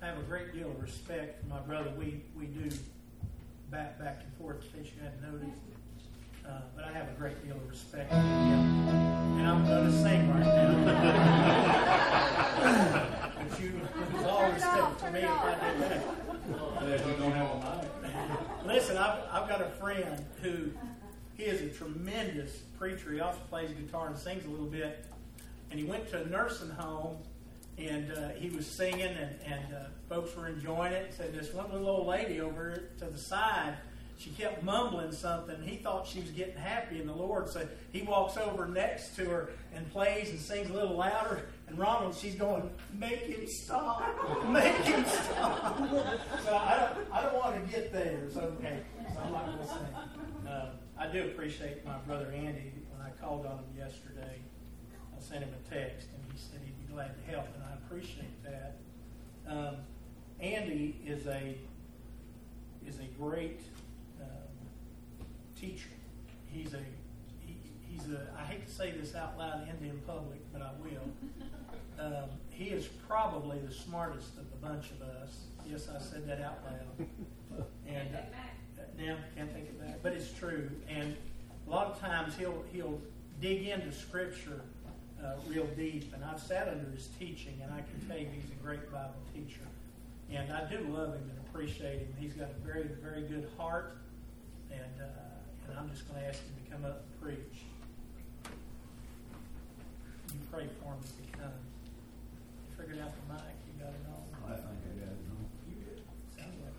I have a great deal of respect for my brother. We do back and forth, in case you hadn't noticed. But I have a great deal of respect for him. And I'm going to sing right now. But you lose all respect for me if I did that. You don't have a mic. Listen, I've got a friend who, he is a tremendous preacher. He also plays guitar and sings a little bit. And he went to a nursing home, and he was singing, and folks were enjoying it. Said this one little old lady over to the side, she kept mumbling something. He thought she was getting happy in the Lord, so he walks over next to her and plays and sings a little louder. And Ronald, she's going, "Make him stop, make him stop." So I don't want to get there. So okay, so I'm not going to sing. I do appreciate my brother Andy. When I called on him yesterday, I sent him a text, and he said he'd be glad to help, and I appreciate that. Andy is a great teacher. He's a I hate to say this out loud and in public, but I will. He is probably the smartest of the bunch of us. Yes, I said that out loud. And now can't take it back, but it's true. And a lot of times he'll dig into Scripture real deep. And I've sat under his teaching, and I can tell you he's a great Bible teacher. And I do love him and appreciate him. He's got a very, very good heart. And I'm just going to ask him to come up and preach. You pray for him if he comes. You figured out the mic. You got it on. I think I got it on. You did. Sounds like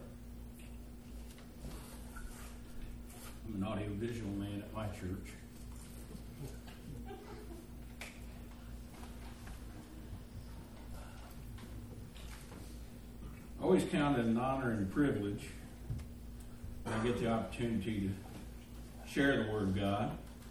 it. I'm an audio-visual man at my church. I always count it an honor and a privilege when I get the opportunity to share the Word of God.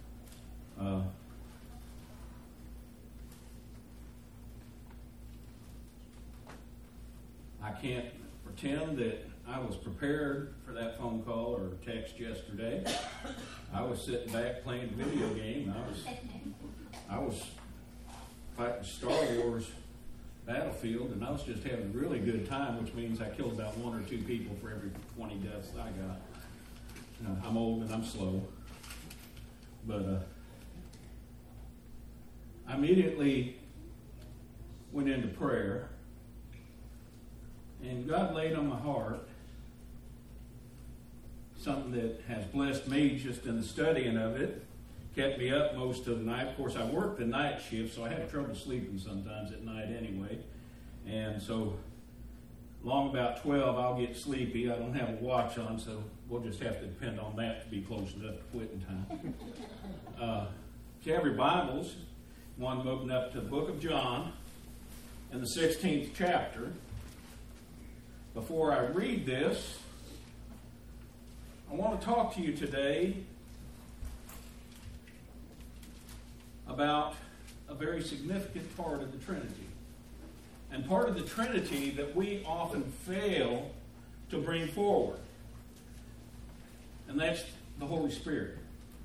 I can't pretend that I was prepared for that phone call or text yesterday. I was sitting back playing a video game. I was fighting Star Wars Battlefield, and I was just having a really good time, which means I killed about 1 or 2 people for every 20 deaths I got. I'm old and I'm slow. But I immediately went into prayer, and God laid on my heart something that has blessed me just in the studying of it. Kept me up most of the night. Of course, I worked the night shift, so I had trouble sleeping sometimes at night anyway. And so, long about 12, I'll get sleepy. I don't have a watch on, so we'll just have to depend on that to be close enough to quitting time. If you have your Bibles, you want to open up to the book of John in the 16th chapter. Before I read this, I want to talk to you today about a very significant part of the Trinity. And part of the Trinity that we often fail to bring forward. And that's the Holy Spirit.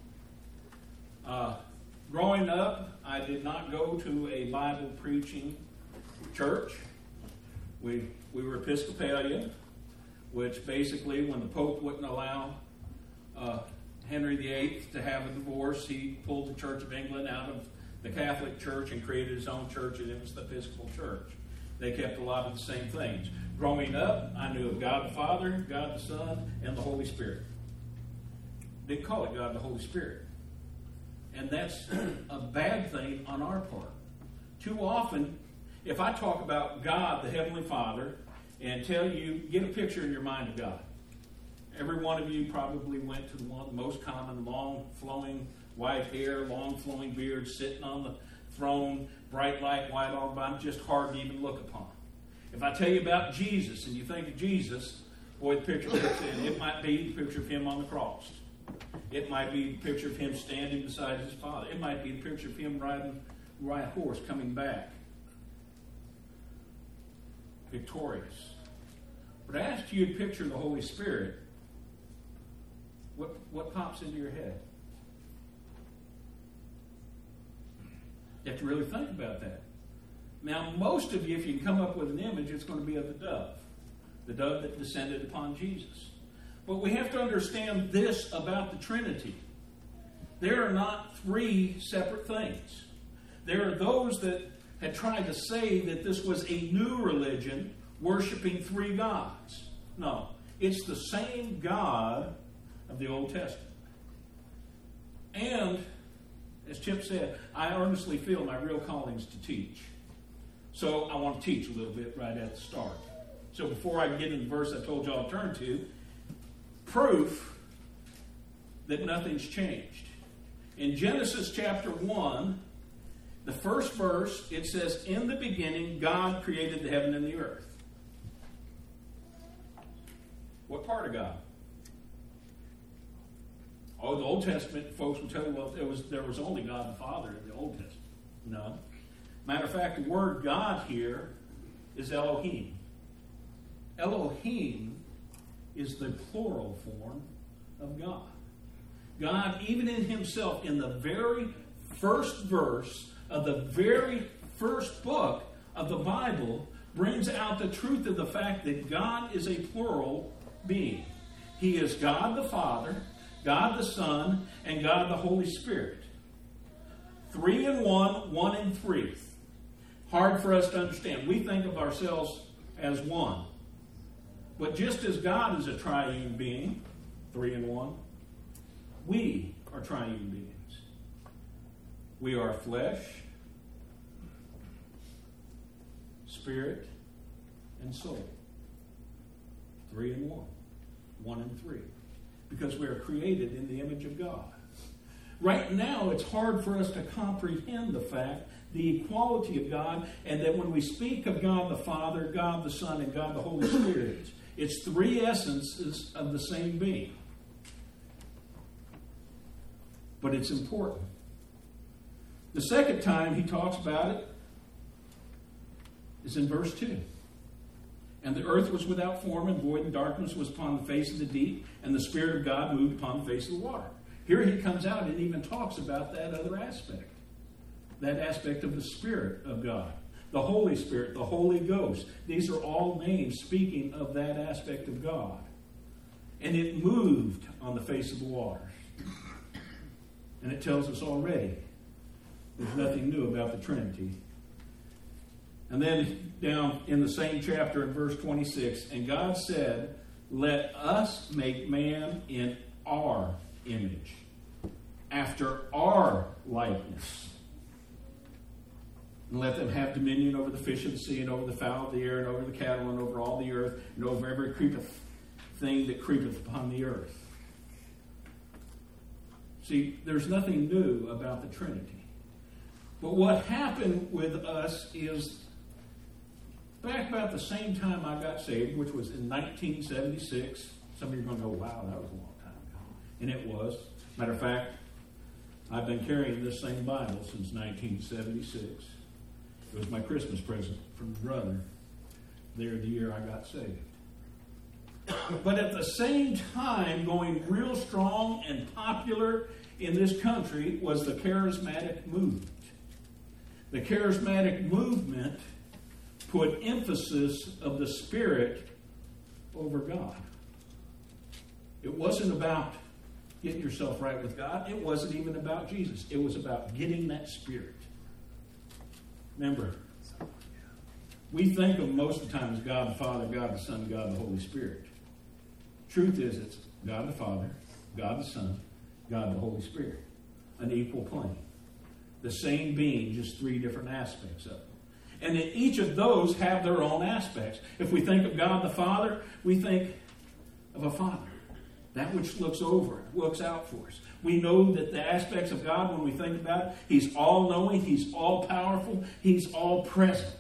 Growing up, I did not go to a Bible preaching church. We were Episcopalian, which basically, when the Pope wouldn't allow Henry VIII to have a divorce, he pulled the Church of England out of the Catholic Church and created his own church, and it was the Episcopal Church. They kept a lot of the same things. Growing up, I knew of God the Father, God the Son, and the Holy Spirit. Didn't call it God the Holy Spirit. And that's a bad thing on our part. Too often, if I talk about God, the Heavenly Father, and tell you, get a picture in your mind of God. Every one of you probably went to the most common, long flowing white hair, long flowing beard, sitting on the throne, bright light, white all about, just hard to even look upon. If I tell you about Jesus and you think of Jesus, boy, the picture that's in, it might be the picture of him on the cross. It might be the picture of him standing beside his Father. It might be the picture of him riding a horse coming back, victorious. But I asked you to picture the Holy Spirit. What pops into your head? You have to really think about that. Now, most of you, if you can come up with an image, it's going to be of the dove that descended upon Jesus. But we have to understand this about the Trinity. There are not three separate things. There are those that had tried to say that this was a new religion worshiping three gods. No, it's the same God of the Old Testament. And, as Chip said, I earnestly feel my real calling is to teach. So I want to teach a little bit right at the start. So before I get into the verse I told y'all to turn to, proof that nothing's changed. In Genesis chapter 1, the first verse, it says, "In the beginning, God created the heaven and the earth." What part of God? Oh, the Old Testament folks will tell you, well, there was only God the Father in the Old Testament. No. Matter of fact, the word God here is Elohim. Elohim is the plural form of God. God, even in himself, in the very first verse of the very first book of the Bible, brings out the truth of the fact that God is a plural being. He is God the Father, God the Son, and God the Holy Spirit. 3 in 1, 1 in 3. Hard for us to understand. We think of ourselves as one. But just as God is a triune being, 3 in 1, we are triune beings. We are flesh, spirit, and soul. 3 in 1, 1 in 3. Because we are created in the image of God. Right now, it's hard for us to comprehend the fact, the equality of God, and that when we speak of God the Father, God the Son, and God the Holy Spirit, it's three essences of the same being. But it's important. The second time he talks about it is in verse 2. "And the earth was without form and void, and darkness was upon the face of the deep, and the Spirit of God moved upon the face of the water." Here he comes out and even talks about that other aspect. That aspect of the Spirit of God. The Holy Spirit, the Holy Ghost. These are all names speaking of that aspect of God. And it moved on the face of the waters. And it tells us already there's nothing new about the Trinity. And then down in the same chapter in verse 26, "And God said, let us make man in our image, after our likeness. And let them have dominion over the fish of the sea, and over the fowl of the air, and over the cattle, and over all the earth, and over every creepeth thing that creepeth upon the earth." See, there's nothing new about the Trinity. But what happened with us is, back about the same time I got saved, which was in 1976, some of you are going to go, wow, that was a long time ago. And it was. Matter of fact, I've been carrying this same Bible since 1976. It was my Christmas present from a brother there the year I got saved. But at the same time, going real strong and popular in this country was the charismatic movement. The charismatic movement put emphasis of the Spirit over God. It wasn't about getting yourself right with God. It wasn't even about Jesus. It was about getting that Spirit. Remember, we think of most of the time as God the Father, God the Son, God the Holy Spirit. Truth is, it's God the Father, God the Son, God the Holy Spirit. An equal plane. The same being, just three different aspects of it. And then each of those have their own aspects. If we think of God the Father, we think of a Father. That which looks over, looks out for us. We know that the aspects of God, when we think about it, He's all-knowing, He's all-powerful, He's all-present.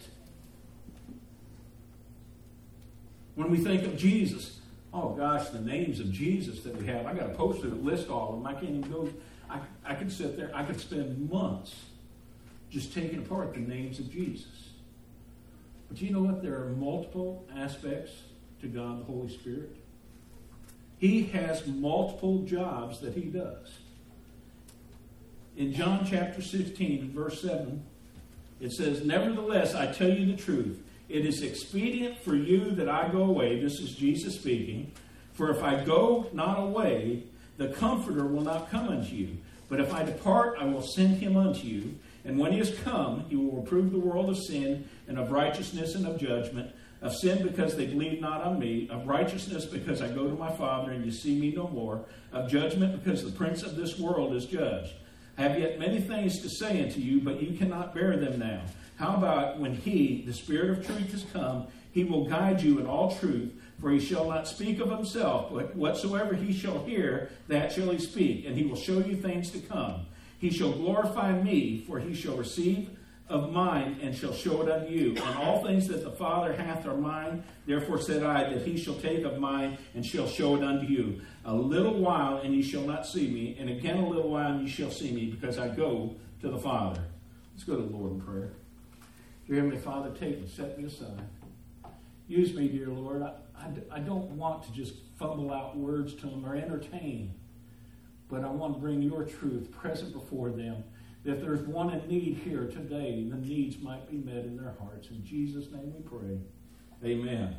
When we think of Jesus, oh gosh, the names of Jesus that we have. I got a poster that lists all of them. I can't even go. I could sit there. I could spend months just taking apart the names of Jesus. But you know what? There are multiple aspects to God the Holy Spirit. He has multiple jobs that He does. In John chapter 16, verse 7, It says, "Nevertheless, I tell you the truth. It is expedient for you that I go away." This is Jesus speaking. "For if I go not away, the Comforter will not come unto you. But if I depart, I will send him unto you. And when he has come, he will reprove the world of sin and of righteousness and of judgment. Of sin, because they believe not on me. Of righteousness, because I go to my Father, and you see me no more. Of judgment, because the prince of this world is judged. I have yet many things to say unto you, but you cannot bear them now. How about when he, the Spirit of truth, is come, he will guide you in all truth, for he shall not speak of himself, but whatsoever he shall hear, that shall he speak, and he will show you things to come. He shall glorify me, for he shall receive of mine, and shall show it unto you. And all things that the Father hath are mine, therefore said I, that he shall take of mine, and shall show it unto you. A little while, and ye shall not see me, and again a little while, and ye shall see me, because I go to the Father." Let's go to the Lord in prayer. Dear Heavenly Father, take me, set me aside. Use me, dear Lord. I don't want to just fumble out words to them or entertain, but I want to bring your truth present before them. If there's one in need here today, the needs might be met in their hearts. In Jesus' name we pray. Amen.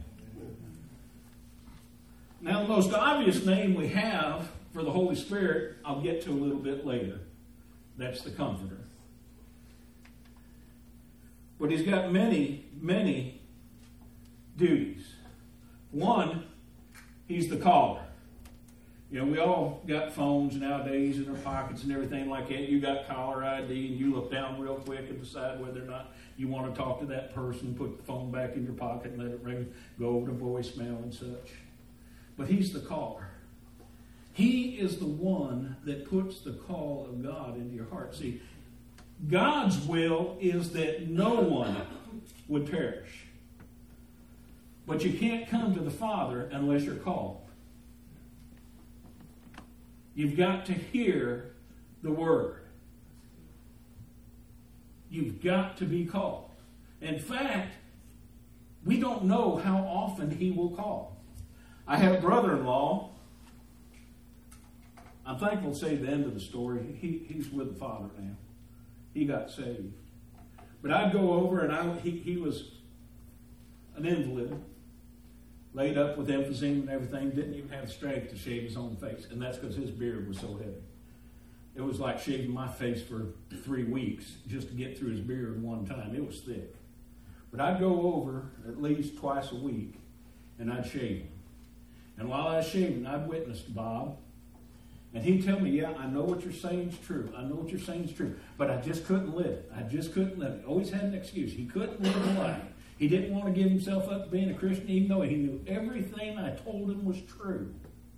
Now, the most obvious name we have for the Holy Spirit, I'll get to a little bit later. That's the Comforter. But he's got many, many duties. One, he's the caller. You know, we all got phones nowadays in our pockets and everything like that. You got caller ID, and you look down real quick and decide whether or not you want to talk to that person, put the phone back in your pocket and let it ring, go over to voicemail and such. But he's the caller. He is the one that puts the call of God into your heart. See, God's will is that no one would perish. But you can't come to the Father unless you're called. You've got to hear the word. You've got to be called. In fact, we don't know how often he will call. I had a brother-in-law. I'm thankful to say the end of the story. He's with the Father now. He got saved. But I'd go over, and he was an invalid. Laid up with emphysema and everything, didn't even have the strength to shave his own face. And that's because his beard was so heavy. It was like shaving my face for 3 weeks just to get through his beard one time. It was thick. But I'd go over at least twice a week, and I'd shave him. And while I was shaving, I'd witness to Bob. And he'd tell me, "Yeah, I know what you're saying is true. I know what you're saying is true. But I just couldn't live it. I just couldn't live it." Always had an excuse. He couldn't live the life. He didn't want to give himself up to being a Christian, even though he knew everything I told him was true.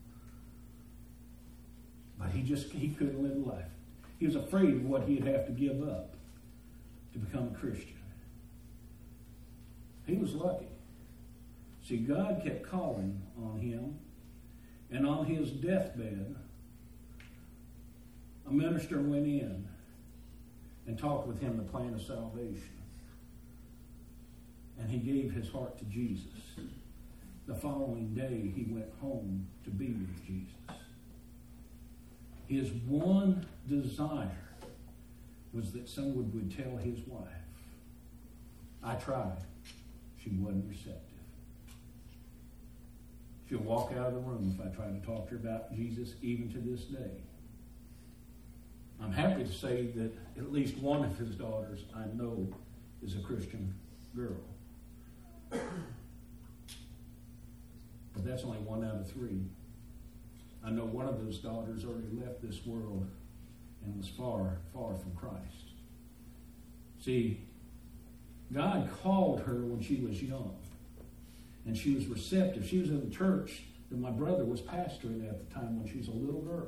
But he couldn't live life. He was afraid of what he'd have to give up to become a Christian. He was lucky. See, God kept calling on him, and on his deathbed, a minister went in and talked with him the plan of salvation. And he gave his heart to Jesus. The following day, he went home to be with Jesus. His one desire was that someone would tell his wife, "I tried." She wasn't receptive. She'll walk out of the room if I try to talk to her about Jesus, even to this day. I'm happy to say that at least one of his daughters I know is a Christian girl. But that's only 1 out of 3. I know one of those daughters already left this world and was far, far from Christ. See, God called her when she was young, and she was receptive. She was in the church that my brother was pastoring at the time when she was a little girl.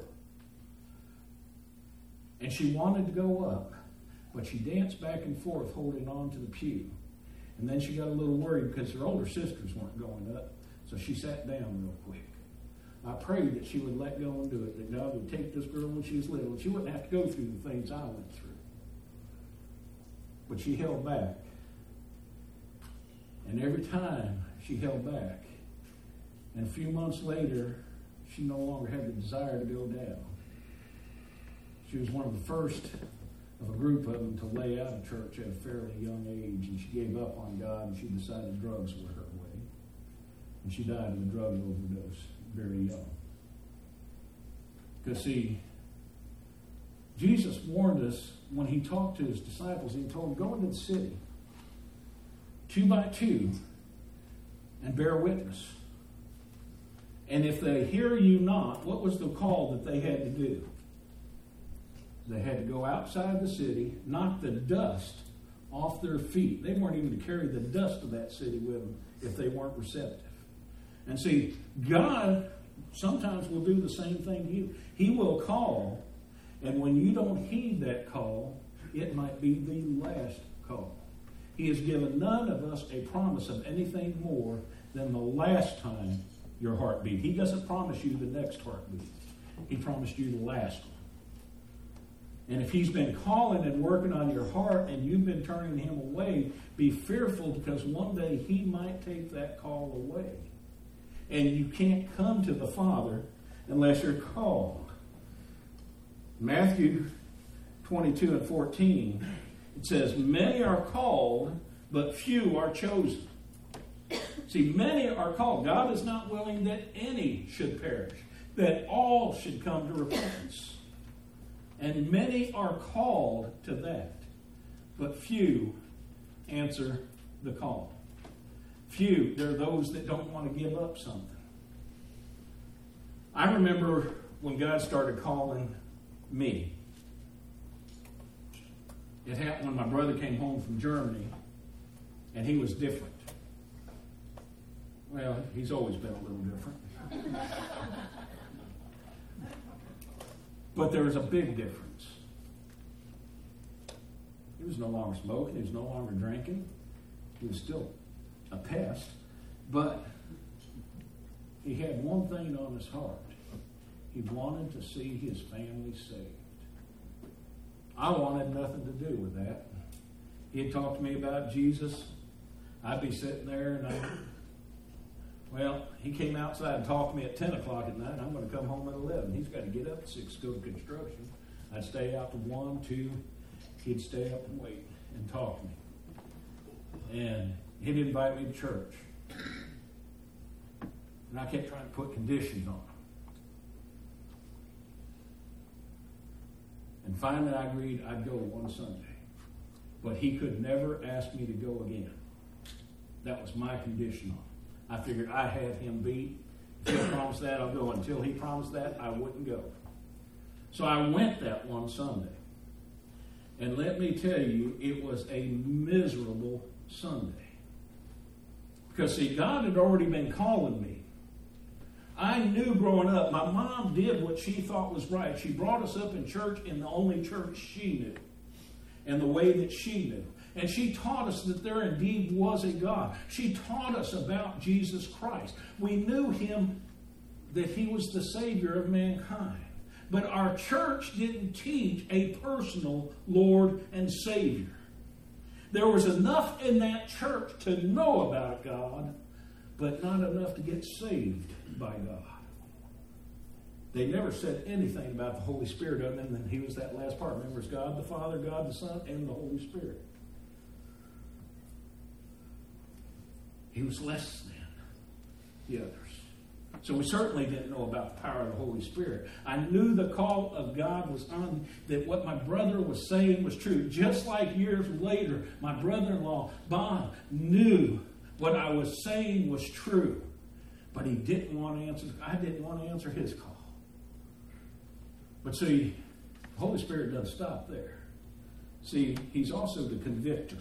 And she wanted to go up, but she danced back and forth holding on to the pew. And then she got a little worried because her older sisters weren't going up. So she sat down real quick. I prayed that she would let go and do it, that God would take this girl when she was little, and she wouldn't have to go through the things I went through. But she held back. And every time she held back, and a few months later, she no longer had the desire to go down. She was one of the first of a group of them to lay out of church at a fairly young age, and she gave up on God, and she decided drugs were her way. And she died of a drug overdose very young. Because, see, Jesus warned us when he talked to his disciples. He told them, go into the city, 2 by 2, and bear witness. And if they hear you not, what was the call that they had to do? They had to go outside the city, knock the dust off their feet. They weren't even to carry the dust of that city with them if they weren't receptive. And see, God sometimes will do the same thing to you. He will call, and when you don't heed that call, it might be the last call. He has given none of us a promise of anything more than the last time your heart beat. He doesn't promise you the next heartbeat. He promised you the last one. And if he's been calling and working on your heart and you've been turning him away, be fearful, because one day he might take that call away. And you can't come to the Father unless you're called. Matthew 22 and 14, it says, many are called, but few are chosen. See, many are called. God is not willing that any should perish, that all should come to repentance. And many are called to that, but few answer the call. Few, there are those that don't want to give up something. I remember when God started calling me. It happened when my brother came home from Germany, and he was different. Well, he's always been a little different. But there was a big difference. He was no longer smoking. He was no longer drinking. He was still a pest. But he had one thing on his heart. He wanted to see his family saved. I wanted nothing to do with that. He'd talk to me about Jesus. I'd be sitting there and he came outside and talked to me at 10 o'clock at night. I'm going to come home at 11. He's got to get up at 6 to go to construction. I'd stay out to 1, 2. He'd stay up and wait and talk to me. And he'd invite me to church. And I kept trying to put conditions on him. And finally I agreed I'd go one Sunday. But he could never ask me to go again. That was my condition on him. I figured I had him beat. If he promised that, I'll go. Until he promised that, I wouldn't go. So I went that one Sunday. And let me tell you, it was a miserable Sunday. Because, see, God had already been calling me. I knew growing up, my mom did what she thought was right. She brought us up in church in the only church she knew, and the way that she knew. And she taught us that there indeed was a God. She taught us about Jesus Christ. We knew him, that he was the Savior of mankind. But our church didn't teach a personal Lord and Savior. There was enough in that church to know about God, but not enough to get saved by God. They never said anything about the Holy Spirit other than he was that last part. Remember, it's God the Father, God the Son, and the Holy Spirit. He was less than the others. So we certainly didn't know about the power of the Holy Spirit. I knew the call of God was on, that what my brother was saying was true. Just like years later, my brother-in-law, Bob, knew what I was saying was true. But he didn't want to answer. I didn't want to answer his call. But see, the Holy Spirit doesn't stop there. See, he's also the convictor.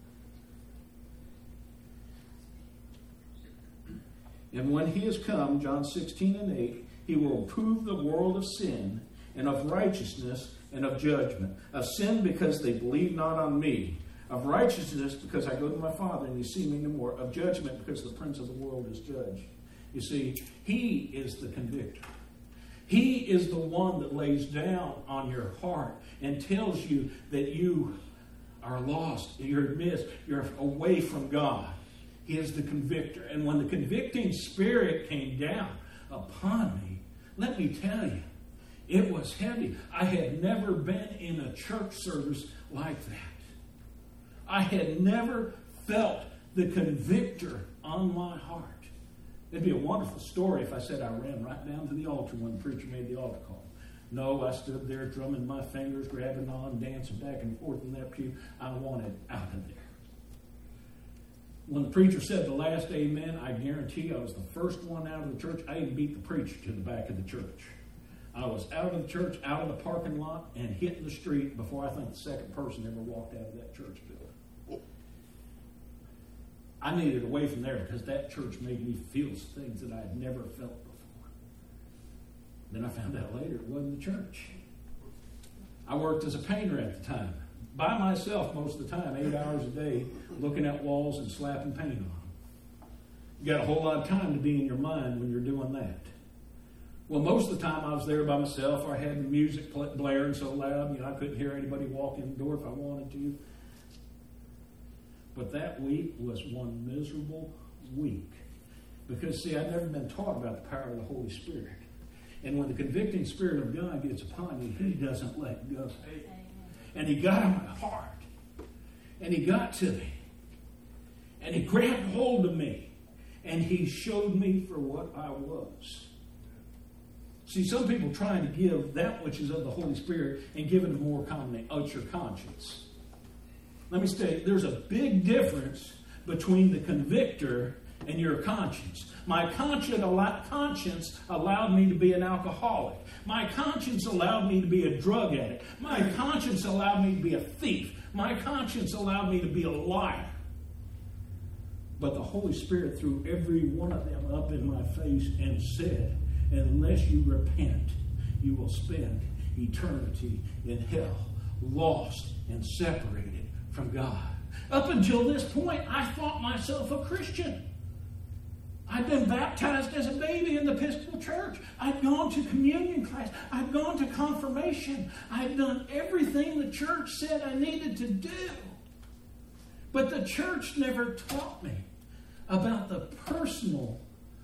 And when he has come, John 16 and 8, he will prove the world of sin and of righteousness and of judgment. Of sin because they believe not on me. Of righteousness because I go to my Father and you see me no more. Of judgment because the prince of the world is judged. You see, he is the convictor. He is the one that lays down on your heart and tells you that you are lost, you're missed, you're away from God. He is the convictor. And when the convicting spirit came down upon me, let me tell you, It was heavy. I had never been in a church service like that. I had never felt the convictor on my heart. It'd be a wonderful story if I said I ran right down to the altar when the preacher made the altar call. No, I stood there drumming my fingers, grabbing on, dancing back and forth in that pew. I wanted out of there. When the preacher said the last amen, I guarantee I was the first one out of the church. I even beat the preacher to the back of the church. I was out of the church, out of the parking lot, and hitting the street before I think the second person ever walked out of that church building. I needed away from there because that church made me feel things that I had never felt before. Then I found out later it wasn't the church. I worked as a painter at the time, by myself most of the time, 8 hours a day, looking at walls and slapping paint on them. You got a whole lot of time to be in your mind when you're doing that. Well, most of the time I was there by myself, or I had the music blaring so loud, I couldn't hear anybody walk in the door if I wanted to. But that week was one miserable week. Because, see, I'd never been taught about the power of the Holy Spirit. And when the convicting Spirit of God gets upon you, He doesn't let go. And He got in my heart. And He got to me. And He grabbed hold of me. And He showed me for what I was. See, some people trying to give that which is of the Holy Spirit and give it a more common out your conscience. Let me state, there's a big difference between the convictor and your conscience. My conscience allowed me to be an alcoholic. My conscience allowed me to be a drug addict. My conscience allowed me to be a thief. My conscience allowed me to be a liar. But the Holy Spirit threw every one of them up in my face and said, unless you repent, you will spend eternity in hell, lost and separated from God. Up until this point, I thought myself a Christian. I'd been baptized as a baby in the Episcopal Church. I'd gone to communion class. I'd gone to confirmation. I'd done everything the church said I needed to do. But the church never taught me about the personal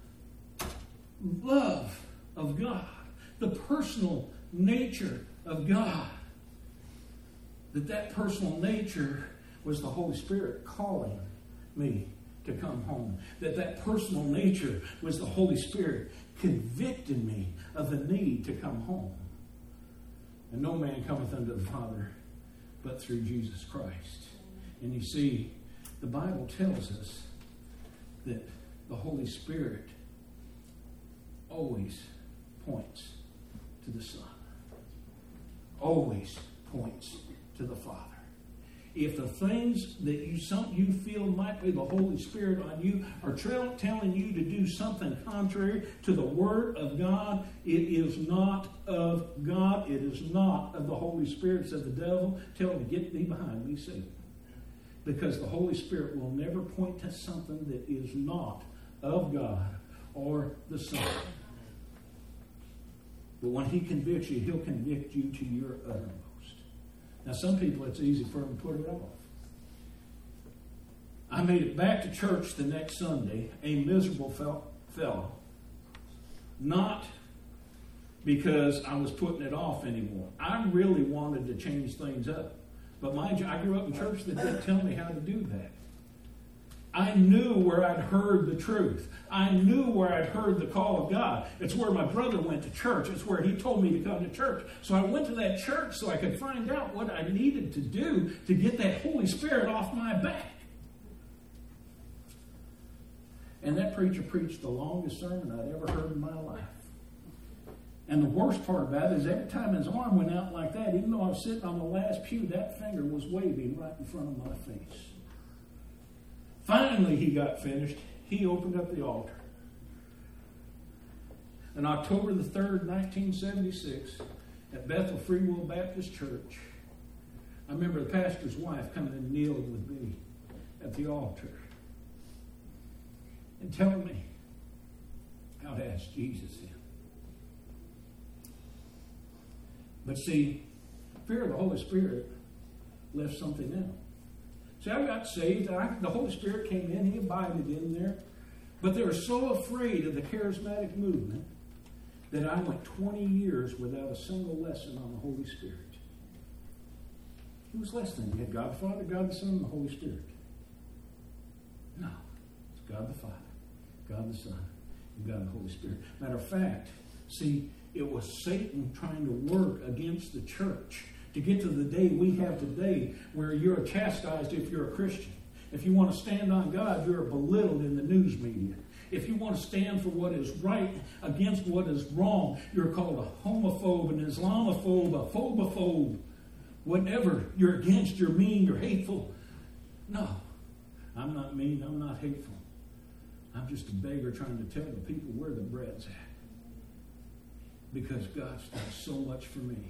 love of God, the personal nature of God. That personal nature was the Holy Spirit calling me to come home. That personal nature was the Holy Spirit convicting me of the need to come home. And no man cometh unto the Father but through Jesus Christ. And you see, the Bible tells us that the Holy Spirit always points to the Son. Always points to the Father. If the things that you feel might be the Holy Spirit on you are telling you to do something contrary to the Word of God, it is not of God. It is not of the Holy Spirit. It's of the devil. Tell him, get thee behind me, Satan. Because the Holy Spirit will never point to something that is not of God or the Son. But when He convicts you, He'll convict you to your uttermost. Now, some people, it's easy for them to put it off. I made it back to church the next Sunday, a miserable fellow. Not because I was putting it off anymore. I really wanted to change things up. But mind you, I grew up in church that didn't tell me how to do that. I knew where I'd heard the truth. I knew where I'd heard the call of God. It's where my brother went to church. It's where he told me to come to church. So I went to that church so I could find out what I needed to do to get that Holy Spirit off my back. And that preacher preached the longest sermon I'd ever heard in my life. And the worst part about it is every time his arm went out like that, even though I was sitting on the last pew, that finger was waving right in front of my face. Finally, he got finished. He opened up the altar. On October the 3rd, 1976, at Bethel Free Will Baptist Church, I remember the pastor's wife coming and kneeling with me at the altar and telling me how to ask Jesus in. But see, fear of the Holy Spirit left something out. See, I got saved. The Holy Spirit came in. He abided in there. But they were so afraid of the charismatic movement that I went 20 years without a single lesson on the Holy Spirit. It was less than. You had God the Father, God the Son, and the Holy Spirit. No. It's God the Father, God the Son, and God the Holy Spirit. Matter of fact, see, it was Satan trying to work against the church to get to the day we have today where you're chastised if you're a Christian. If you want to stand on God, you're belittled in the news media. If you want to stand for what is right against what is wrong, you're called a homophobe, an Islamophobe, a phobophobe. Whatever you're against, you're mean, you're hateful. No, I'm not mean, I'm not hateful. I'm just a beggar trying to tell the people where the bread's at. Because God's done so much for me.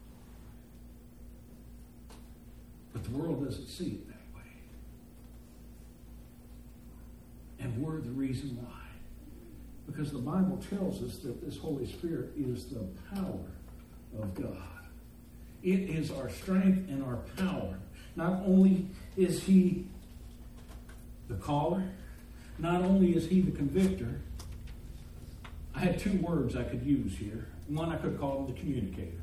But the world doesn't see it that way. And we're the reason why. Because the Bible tells us that this Holy Spirit is the power of God. It is our strength and our power. Not only is He the caller, not only is He the convictor. I had two words I could use here. One, I could call him the communicator.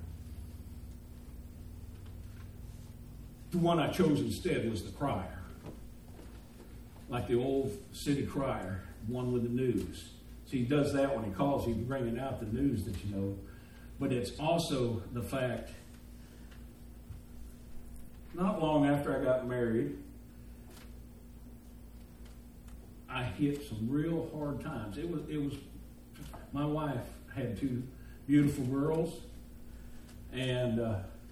The one I chose instead was the crier. Like the old city crier, one with the news. See, he does that when he calls, he's bringing out the news that you know. But it's also the fact, not long after I got married, I hit some real hard times. It was. My wife had two beautiful girls, and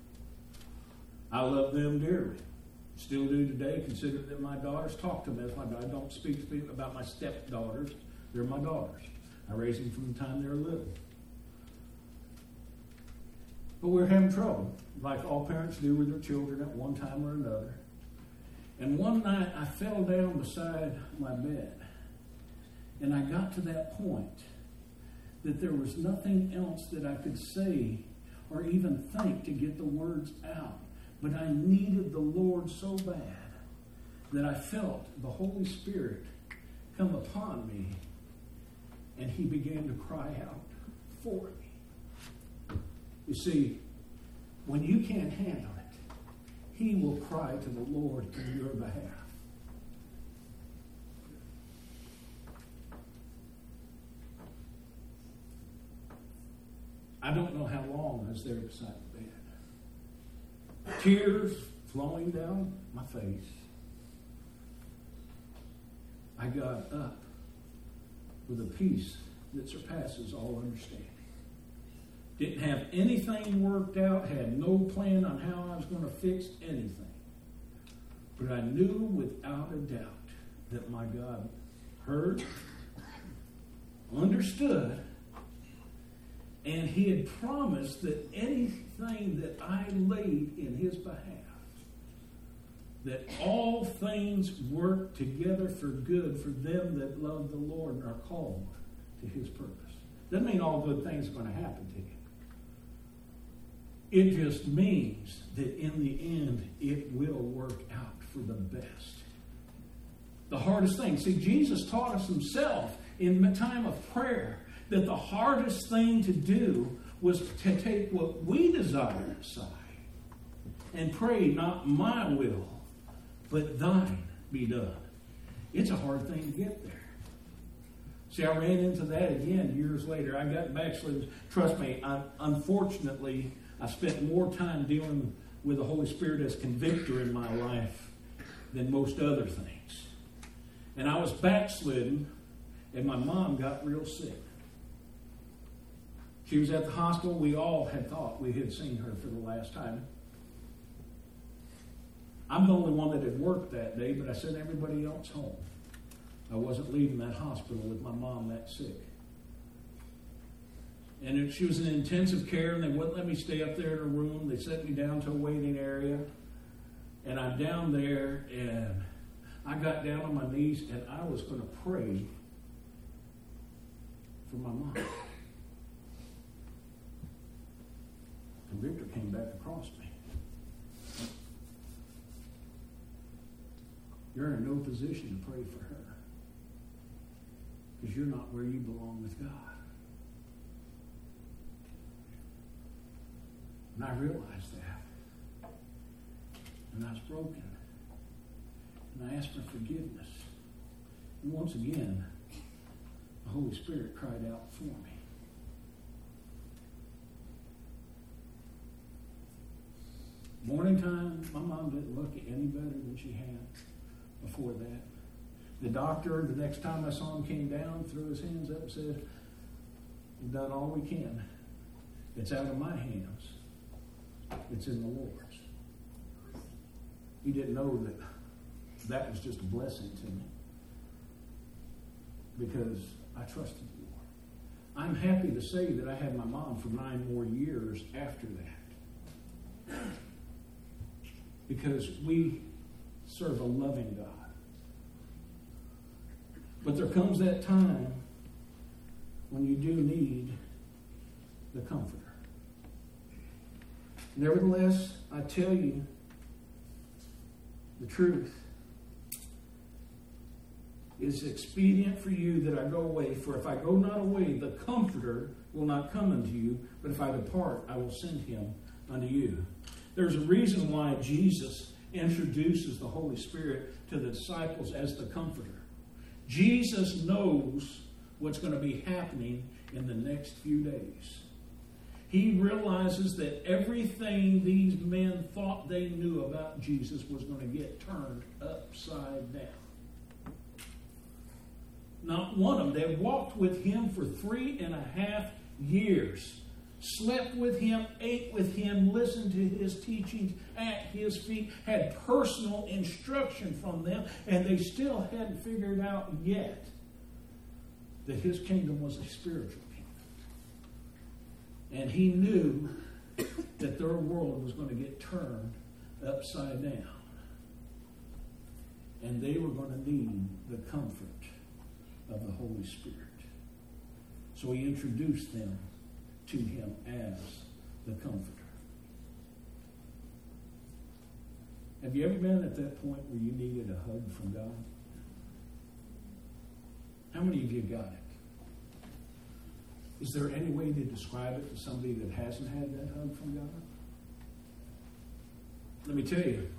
I love them dearly. Still do today. Consider them my daughters. Talk to them as my daughters. I don't speak to people about my stepdaughters. They're my daughters. I raised them from the time they were little. But we're having trouble, like all parents do with their children at one time or another. And one night I fell down beside my bed, and I got to that point that there was nothing else that I could say or even think to get the words out. But I needed the Lord so bad that I felt the Holy Spirit come upon me, and He began to cry out for me. You see, when you can't handle it, He will cry to the Lord in your behalf. I don't know how long I was there beside the bed. Tears flowing down my face. I got up with a peace that surpasses all understanding. Didn't have anything worked out, had no plan on how I was going to fix anything. But I knew without a doubt that my God heard, understood, and He had promised that anything that I laid in His behalf, that all things work together for good for them that love the Lord and are called to His purpose. Doesn't mean all good things are going to happen to you. It just means that in the end, it will work out for the best. The hardest thing, see, Jesus taught us Himself in the time of prayer that the hardest thing to do was to take what we desire aside and pray, not my will, but thine be done. It's a hard thing to get there. See, I ran into that again years later. I got backslid. Trust me, unfortunately, I spent more time dealing with the Holy Spirit as convictor in my life than most other things. And I was backslidden, and my mom got real sick. She was at the hospital. We all had thought we had seen her for the last time. I'm the only one that had worked that day, but I sent everybody else home. I wasn't leaving that hospital with my mom that sick. And she was in intensive care, and they wouldn't let me stay up there in her room. They sent me down to a waiting area. And I'm down there, and I got down on my knees, and I was going to pray for my mom. And Victor came back across me. You're in no position to pray for her because you're not where you belong with God. And I realized that. And I was broken. And I asked for forgiveness. And once again, the Holy Spirit cried out for me. Morning time, my mom didn't look any better than she had before that. The doctor, the next time I saw him, came down, threw his hands up and said, "We've done all we can. It's out of my hands. It's in the Lord's." He didn't know that that was just a blessing to me because I trusted the Lord. I'm happy to say that I had my mom for 9 more years after that because we serve a loving God. But there comes that time when you do need the Comforter. Nevertheless, I tell you the truth. It's expedient for you that I go away, for if I go not away, the Comforter will not come unto you, but if I depart, I will send him unto you. There's a reason why Jesus introduces the Holy Spirit to the disciples as the Comforter. Jesus knows what's going to be happening in the next few days. He realizes that everything these men thought they knew about Jesus was going to get turned upside down. Not one of them. They walked with him for 3.5 years. Slept with him, ate with him, listened to his teachings at his feet, had personal instruction from them, and they still hadn't figured out yet that his kingdom was a spiritual kingdom. And he knew that their world was going to get turned upside down. And they were going to need the comfort of the Holy Spirit. So he introduced them to him as the Comforter. Have you ever been at that point where you needed a hug from God? How many of you got it? Is there any way to describe it to somebody that hasn't had that hug from God? Let me tell you,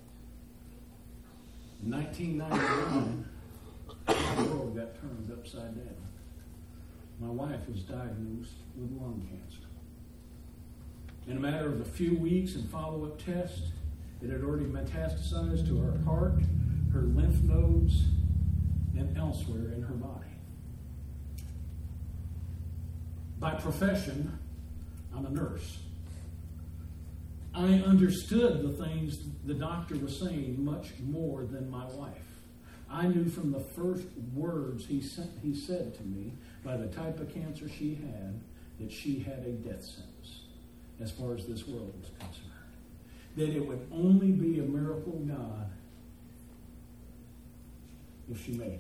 in 1999, my world got turned upside down. My wife was diagnosed with lung cancer. In a matter of a few weeks and follow-up tests, it had already metastasized to her heart, her lymph nodes, and elsewhere in her body. By profession, I'm a nurse. I understood the things the doctor was saying much more than my wife. I knew from the first words he said to me, by the type of cancer she had, that she had a death sentence as far as this world was concerned. That it would only be a miracle of God if she made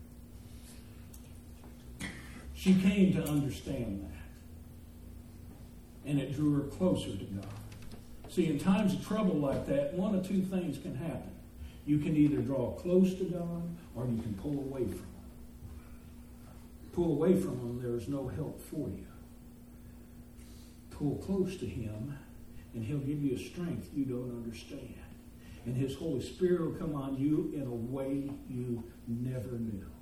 it. She came to understand that. And it drew her closer to God. See, in times of trouble like that, one of two things can happen. You can either draw close to God or you can pull away from him. Pull away from him, there is no help for you. Pull close to him and he'll give you a strength you don't understand. And his Holy Spirit will come on you in a way you never knew.